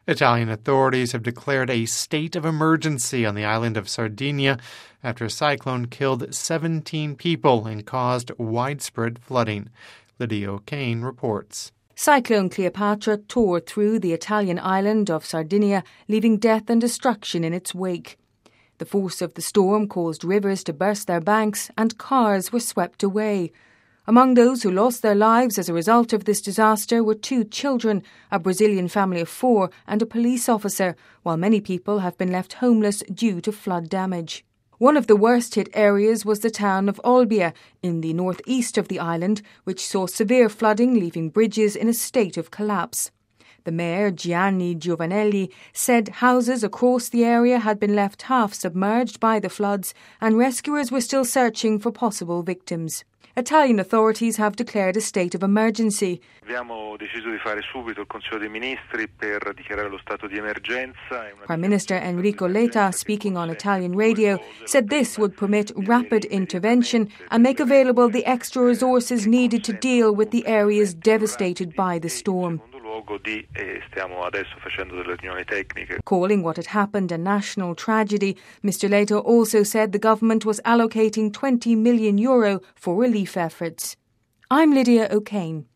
Italian authorities have declared a state of emergency on the island of Sardinia after a cyclone killed 17 people and caused widespread flooding. Lydia O'Kane reports. Cyclone Cleopatra tore through the Italian island of Sardinia, leaving death and destruction in its wake. The force of the storm caused rivers to burst their banks and cars were swept away. Among those who lost their lives as a result of this disaster were 2 children, a Brazilian family of 4 and a police officer, while many people have been left homeless due to flood damage. One of the worst-hit areas was the town of Olbia, in the northeast of the island, which saw severe flooding, leaving bridges in a state of collapse. The mayor, Gianni Giovanelli, said houses across the area had been left half submerged by the floods and rescuers were still searching for possible victims. Italian authorities have declared a state of emergency. Prime Minister Enrico Letta, speaking on Italian radio, said this would permit rapid intervention and make available the extra resources needed to deal with the areas devastated by the storm. Calling what had happened a national tragedy, Mr Letta also said the government was allocating €20 million for relief efforts. I'm Lydia O'Kane.